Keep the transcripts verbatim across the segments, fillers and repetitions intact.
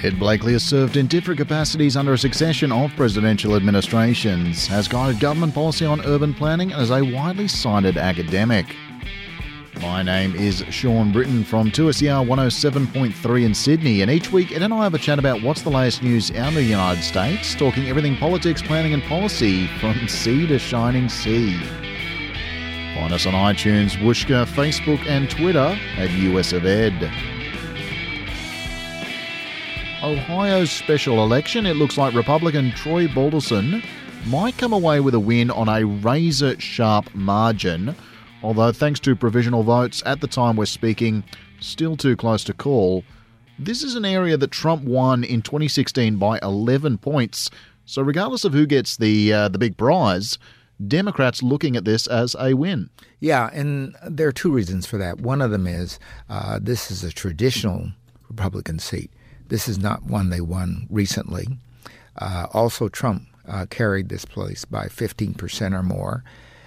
Ed Blakely has served in different capacities under a succession of presidential administrations, has guided government policy on urban planning and is a widely cited academic. My name is Sean Britton from two S E R one oh seven point three in Sydney, and each week Ed and I have a chat about what's the latest news out of the United States, talking everything politics, planning and policy from sea to shining sea. Find us on iTunes, Whooshkaa, Facebook and Twitter at U S of Ed. Ohio's special election, it looks like Republican Troy Balderson might come away with a win on a razor-sharp margin, although thanks to provisional votes at the time we're speaking, still too close to call. This is an area that Trump won in twenty sixteen by eleven points, so regardless of who gets the uh, the big prize, Democrats looking at this as a win. Yeah, and there are two reasons for that. One of them is uh, this is a traditional Republican seat. This is not one they won recently. Uh, also, Trump uh, carried this place by fifteen percent or more.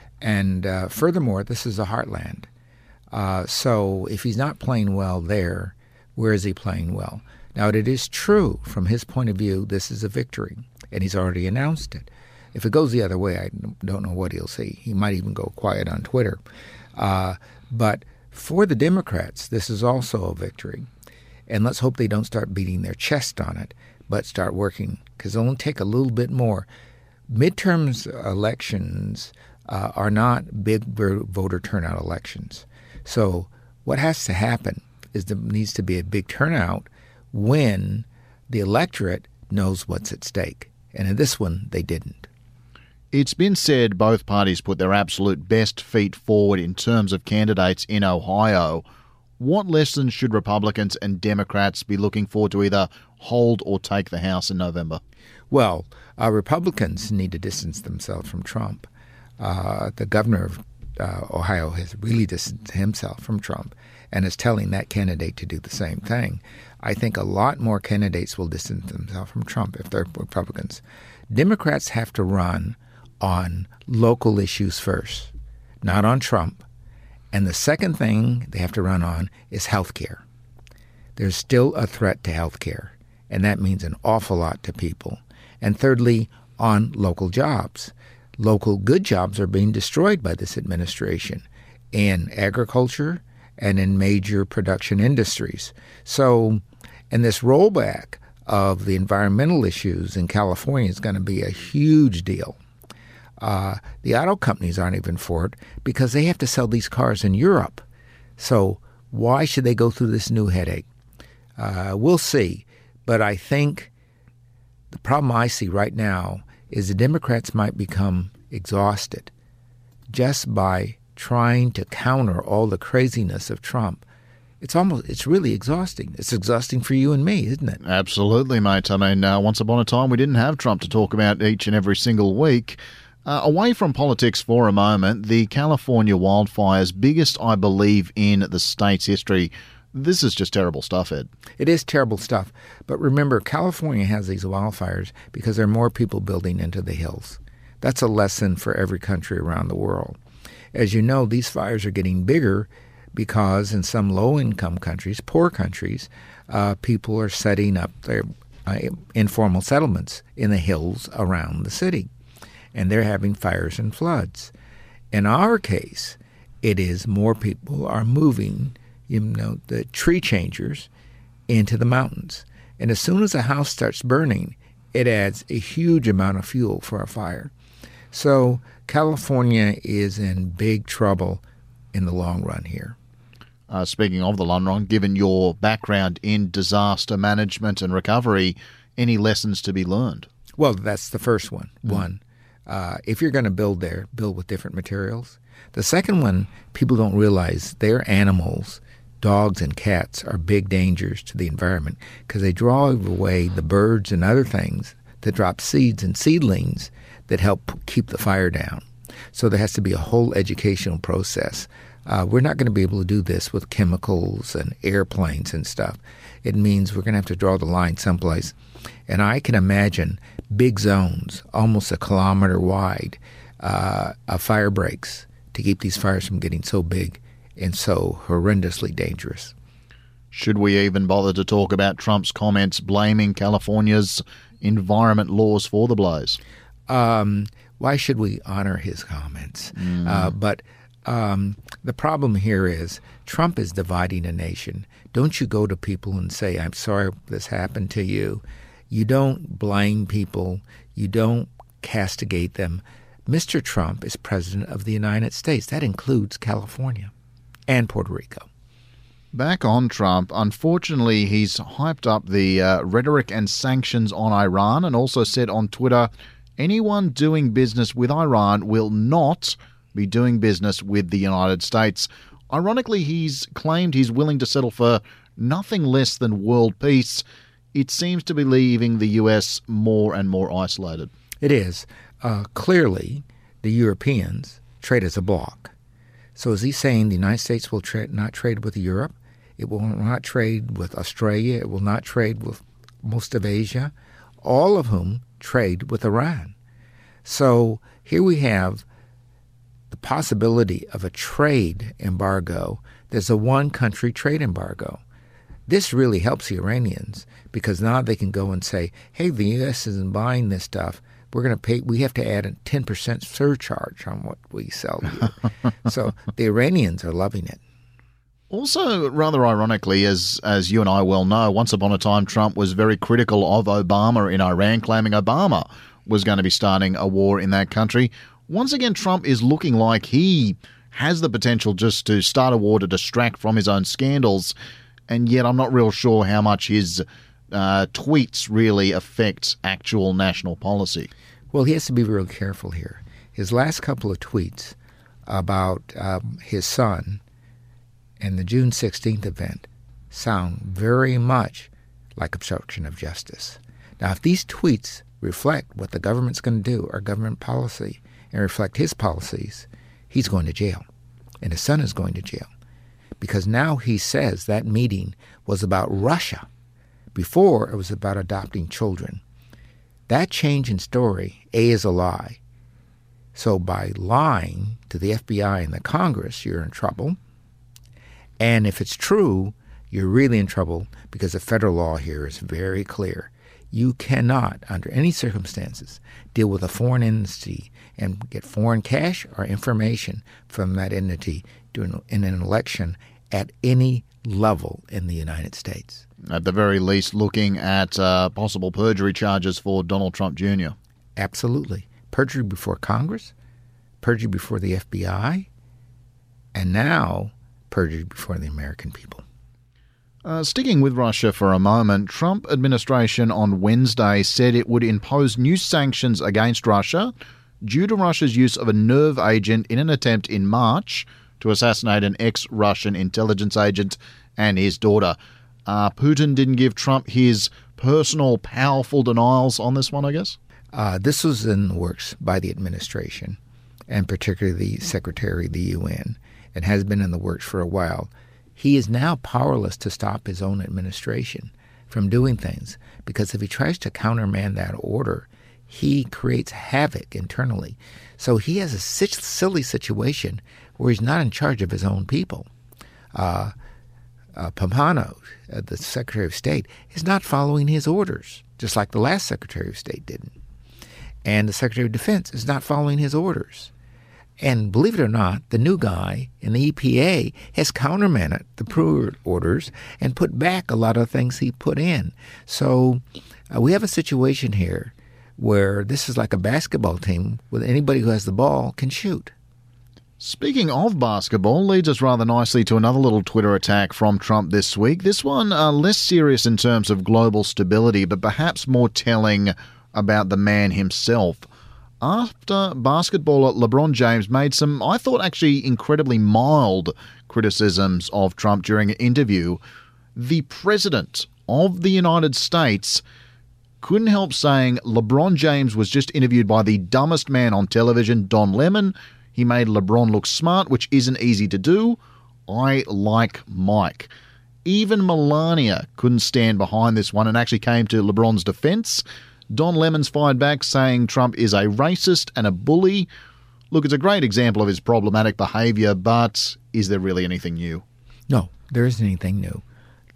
And uh, furthermore, this is a heartland. Uh, so if he's not playing well there, where is he playing well? Now, it is true, from his point of view, this is a victory, and he's already announced it. If it goes the other way, I don't know what he'll see. He might even go quiet on Twitter. Uh, but for the Democrats, this is also a victory. And let's hope they don't start beating their chest on it, but start working, because it'll only take a little bit more. Midterms elections uh, are not big voter turnout elections. So what has to happen is there needs to be a big turnout when the electorate knows what's at stake. And in this one, they didn't. It's been said both parties put their absolute best feet forward in terms of candidates in Ohio. What lessons should Republicans and Democrats be looking for to either hold or take the House in November? Well, uh, Republicans need to distance themselves from Trump. Uh, the governor of uh, Ohio has really distanced himself from Trump and is telling that candidate to do the same thing. I think a lot more candidates will distance themselves from Trump if they're Republicans. Democrats have to run on local issues first, not on Trump. And the second thing they have to run on is health care. There's still a threat to health care, and that means an awful lot to people. And thirdly, on local jobs. Local good jobs are being destroyed by this administration in agriculture and in major production industries. So, and this rollback of the environmental issues in California is going to be a huge deal. Uh, the auto companies aren't even for it because they have to sell these cars in Europe. So why should they go through this new headache? Uh, we'll see. But I think the problem I see right now is the Democrats might become exhausted just by trying to counter all the craziness of Trump. It's almost, it's really exhausting. It's exhausting for you and me, isn't it? Absolutely, mate. I mean, uh, once upon a time we didn't have Trump to talk about each and every single week. Uh, away from politics for a moment, the California wildfires, biggest, I believe, in the state's history. This is just terrible stuff, Ed. It is terrible stuff. But remember, California has these wildfires because there are more people building into the hills. That's a lesson for every country around the world. As you know, these fires are getting bigger because in some low-income countries, poor countries, uh, people are setting up their uh, informal settlements in the hills around the city. And they're having fires and floods. In our case, it is more people are moving, you know, the tree changers into the mountains. And as soon as a house starts burning, it adds a huge amount of fuel for a fire. So California is in big trouble in the long run here. Uh, speaking of the long run, given your background in disaster management and recovery, any lessons to be learned? Well, that's the first one. Mm. One. Uh, if you're going to build there, build with different materials. The second one, people don't realize their animals, dogs and cats, are big dangers to the environment because they draw away the birds and other things that drop seeds and seedlings that help keep the fire down. So there has to be a whole educational process. Uh, we're not going to be able to do this with chemicals and airplanes and stuff. It means we're going to have to draw the line someplace. And I can imagine big zones, almost a kilometer wide, uh, of fire breaks to keep these fires from getting so big and so horrendously dangerous. Should we even bother to talk about Trump's comments blaming California's environment laws for the blows? Um, why should we honor his comments? Mm. Uh, but um, the problem here is Trump is dividing a nation. Don't you go to people and say, I'm sorry this happened to you. You don't blame people. You don't castigate them. Mister Trump is president of the United States. That includes California and Puerto Rico. Back on Trump, unfortunately, he's hyped up the uh, rhetoric and sanctions on Iran and also said on Twitter, anyone doing business with Iran will not be doing business with the United States. Ironically, he's claimed he's willing to settle for nothing less than world peace. It seems to be leaving the U S more and more isolated. It is. Uh, clearly, the Europeans trade as a bloc. So is he saying the United States will tra- not trade with Europe? It will not trade with Australia. It will not trade with most of Asia, all of whom trade with Iran. So here we have the possibility of a trade embargo. There's a one-country trade embargo. This really helps the Iranians because now they can go and say, hey, the U S isn't buying this stuff. We're going to pay. We have to add a ten percent surcharge on what we sell here. So the Iranians are loving it. Also, rather ironically, as as you and I well know, once upon a time Trump was very critical of Obama in Iran, claiming Obama was going to be starting a war in that country. Once again, Trump is looking like he has the potential just to start a war to distract from his own scandals, and yet I'm not real sure how much his uh, tweets really affect actual national policy. Well, he has to be real careful here. His last couple of tweets about um, his son and the June sixteenth event sound very much like obstruction of justice. Now, if these tweets reflect what the government's going to do, our government policy, and reflect his policies, he's going to jail. And his son is going to jail. Because now he says that meeting was about Russia. Before, it was about adopting children. That change in story, A, is a lie. So by lying to the F B I and the Congress, you're in trouble. And if it's true, you're really in trouble because the federal law here is very clear. You cannot, under any circumstances, deal with a foreign entity and get foreign cash or information from that entity during in an election at any level in the United States. At the very least, looking at uh, possible perjury charges for Donald Trump Junior Absolutely. Perjury before Congress, perjury before the F B I, and now perjury before the American people. Uh, sticking with Russia for a moment, Trump administration on Wednesday said it would impose new sanctions against Russia due to Russia's use of a nerve agent in an attempt in March to assassinate an ex-Russian intelligence agent and his daughter. Uh, Putin didn't give Trump his personal powerful denials on this one, I guess? Uh, this was in the works by the administration, and particularly the Secretary of the U N, and has been in the works for a while. He is now powerless to stop his own administration from doing things, because if he tries to countermand that order, he creates havoc internally. So he has a silly situation where he's not in charge of his own people. Uh, uh, Pompeo, uh, the Secretary of State, is not following his orders, just like the last Secretary of State didn't. And the Secretary of Defense is not following his orders. And believe it or not, the new guy in the E P A has countermanded the prior orders and put back a lot of things he put in. So uh, we have a situation here where this is like a basketball team where anybody who has the ball can shoot. Speaking of basketball, leads us rather nicely to another little Twitter attack from Trump this week. This one uh, less serious in terms of global stability, but perhaps more telling about the man himself. After basketballer LeBron James made some, I thought, actually incredibly mild criticisms of Trump during an interview, the president of the United States couldn't help saying LeBron James was just interviewed by the dumbest man on television, Don Lemon. He made LeBron look smart, which isn't easy to do. I like Mike. Even Melania couldn't stand behind this one and actually came to LeBron's defense. Don Lemon's fired back, saying Trump is a racist and a bully. Look, it's a great example of his problematic behavior, but is there really anything new? No, there isn't anything new.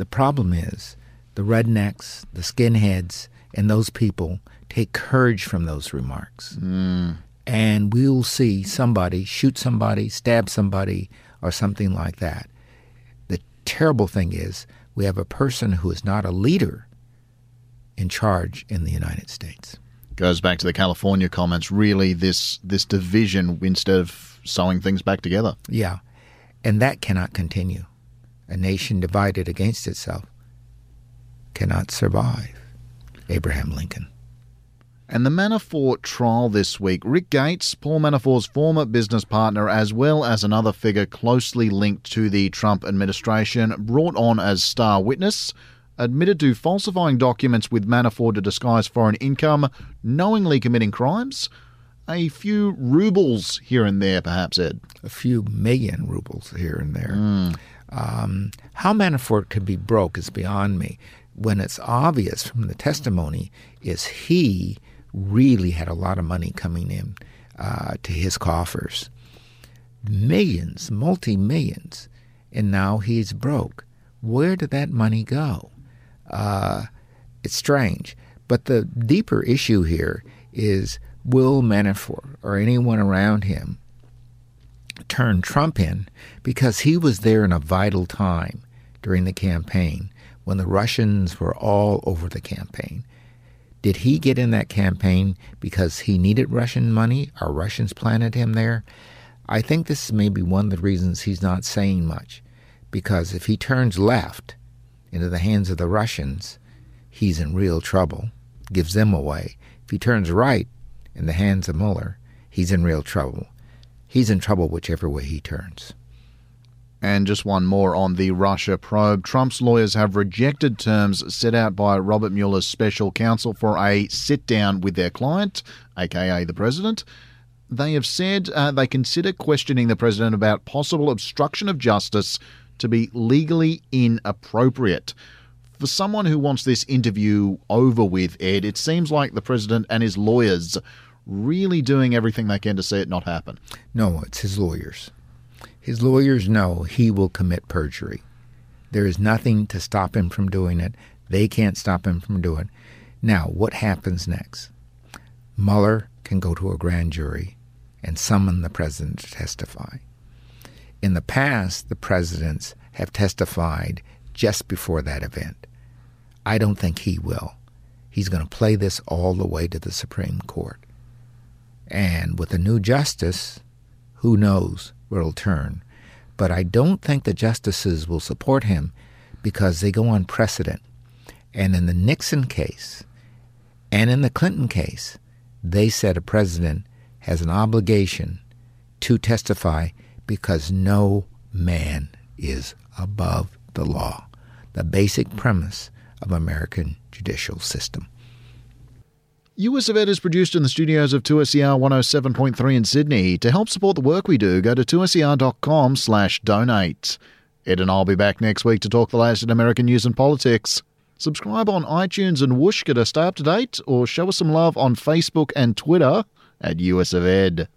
The problem is the rednecks, the skinheads, and those people take courage from those remarks. Mm. And we'll see somebody shoot somebody, stab somebody, or something like that. The terrible thing is we have a person who is not a leader in charge in the United States. Goes back to the California comments, really this this division instead of sewing things back together. Yeah, and that cannot continue. A nation divided against itself cannot survive. Abraham Lincoln. And the Manafort trial this week, Rick Gates, Paul Manafort's former business partner, as well as another figure closely linked to the Trump administration, brought on as star witness, admitted to falsifying documents with Manafort to disguise foreign income, knowingly committing crimes. A few rubles here and there, perhaps, Ed. A few million rubles here and there. Mm. Um, how Manafort could be broke is beyond me. When it's obvious from the testimony is he really had a lot of money coming in uh, to his coffers. Millions, multi-millions, and now he's broke. Where did that money go? Uh, it's strange. But the deeper issue here is, will Manafort or anyone around him turn Trump in? Because he was there in a vital time during the campaign when the Russians were all over the campaign. Did he get in that campaign because he needed Russian money or Russians planted him there? I think this is maybe one of the reasons he's not saying much, because if he turns left into the hands of the Russians, he's in real trouble, gives them away. If he turns right in the hands of Mueller, he's in real trouble. He's in trouble whichever way he turns. And just one more on the Russia probe. Trump's lawyers have rejected terms set out by Robert Mueller's special counsel for a sit-down with their client, aka the president. They have said uh, they consider questioning the president about possible obstruction of justice to be legally inappropriate. For someone who wants this interview over with, Ed, it seems like the president and his lawyers really doing everything they can to see it not happen. No, it's his lawyers. His lawyers know he will commit perjury. There is nothing to stop him from doing it. They can't stop him from doing it. Now, what happens next? Mueller can go to a grand jury and summon the president to testify. In the past, the presidents have testified just before that event. I don't think he will. He's going to play this all the way to the Supreme Court. And with a new justice, who knows where it'll turn. But I don't think the justices will support him because they go on precedent. And in the Nixon case and in the Clinton case, they said a president has an obligation to testify because no man is above the law. The basic premise of American judicial system. U S of Ed is produced in the studios of two S E R one oh seven point three in Sydney. To help support the work we do, go to two S E R dot com slash donate. Ed and I'll be back next week to talk the latest in American news and politics. Subscribe on iTunes and Whooshkaa to stay up to date, or show us some love on Facebook and Twitter at U S of Ed.